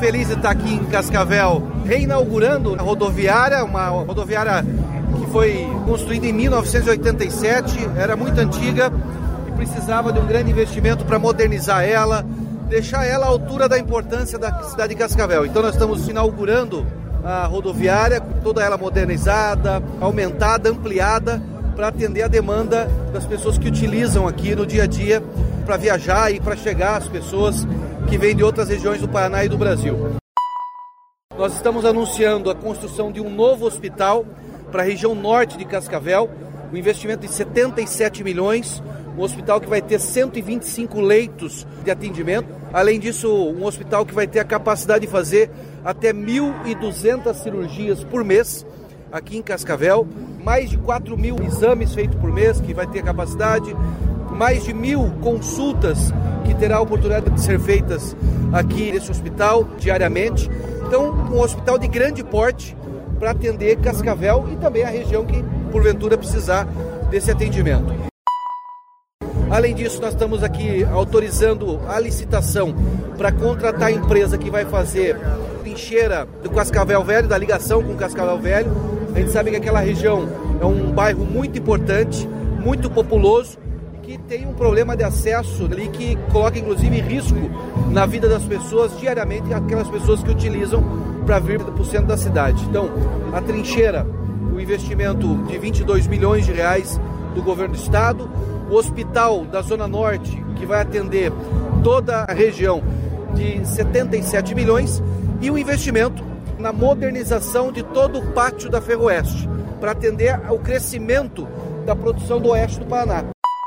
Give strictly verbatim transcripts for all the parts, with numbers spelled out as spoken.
feliz de estar aqui em Cascavel, reinaugurando a rodoviária, uma rodoviária que foi construída em mil novecentos e oitenta e sete, era muito antiga e precisava de um grande investimento para modernizar ela, deixar ela à altura da importância da cidade de Cascavel. Então nós estamos inaugurando a rodoviária, toda ela modernizada, aumentada, ampliada, para atender a demanda das pessoas que utilizam aqui no dia a dia para viajar e para chegar às pessoas que vêm de outras regiões do Paraná e do Brasil. Nós estamos anunciando a construção de um novo hospital para a região norte de Cascavel, um investimento de setenta e sete milhões, um hospital que vai ter cento e vinte e cinco leitos de atendimento. Além disso, um hospital que vai ter a capacidade de fazer até mil e duzentas cirurgias por mês aqui em Cascavel, mais de quatro mil exames feitos por mês, que vai ter capacidade, mais de mil consultas que terá a oportunidade de ser feitas aqui nesse hospital diariamente. Então, um hospital de grande porte para atender Cascavel e também a região que, porventura, precisar desse atendimento. Além disso, nós estamos aqui autorizando a licitação para contratar a empresa que vai fazer trincheira do Cascavel Velho, da ligação com o Cascavel Velho. A gente sabe que aquela região é um bairro muito importante, muito populoso, que tem um problema de acesso ali que coloca inclusive em risco na vida das pessoas diariamente, aquelas pessoas que utilizam para vir para o centro da cidade. Então, a trincheira, o investimento de vinte e dois milhões de reais do governo do estado, o hospital da Zona Norte, que vai atender toda a região, de setenta e sete milhões, e o investimento na modernização de todo o pátio da Ferroeste, para atender ao crescimento da produção do oeste do Paraná.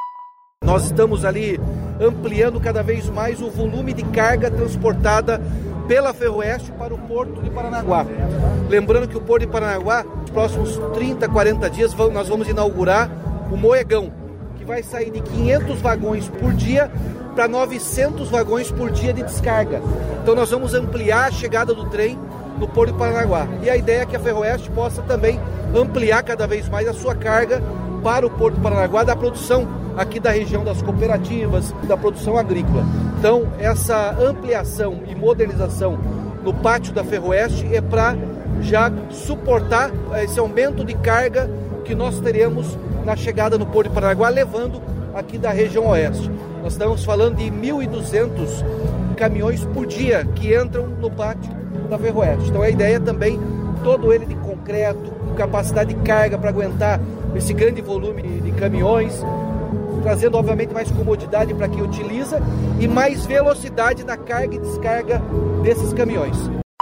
Nós estamos ali ampliando cada vez mais o volume de carga transportada pela Ferroeste para o Porto de Paranaguá. Lembrando que o Porto de Paranaguá, nos próximos trinta, quarenta dias, nós vamos inaugurar o Moegão, que vai sair de quinhentos vagões por dia para novecentos vagões por dia de descarga. Então nós vamos ampliar a chegada do trem no Porto de Paranaguá. E a ideia é que a Ferroeste possa também ampliar cada vez mais a sua carga para o Porto de Paranaguá da produção aqui da região das cooperativas, da produção agrícola. Então, essa ampliação e modernização no pátio da Ferroeste é para já suportar esse aumento de carga que nós teremos na chegada no Porto de Paranaguá, levando aqui da região oeste. Nós estamos falando de mil e duzentos caminhões por dia que entram no pátio da Ferroeste. Então, a ideia é também todo ele de concreto, com capacidade de carga para aguentar esse grande volume de caminhões, trazendo obviamente mais comodidade para quem utiliza e mais velocidade na carga e descarga desses caminhões.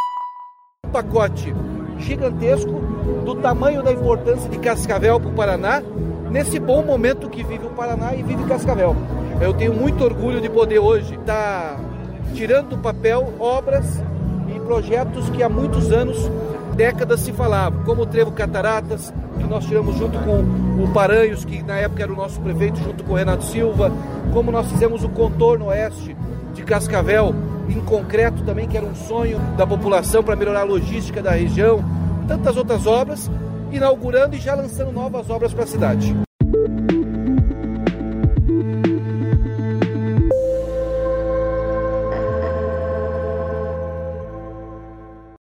Um pacote gigantesco do tamanho da importância de Cascavel para o Paraná, nesse bom momento que vive o Paraná e vive Cascavel. Eu tenho muito orgulho de poder hoje estar tirando do papel obras e projetos que há muitos anos, décadas se falavam, como o Trevo Cataratas, que nós tiramos junto com o Paranhos, que na época era o nosso prefeito, junto com o Renato Silva, como nós fizemos o contorno oeste de Cascavel, em concreto também, que era um sonho da população para melhorar a logística da região, tantas outras obras, inaugurando e já lançando novas obras para a cidade.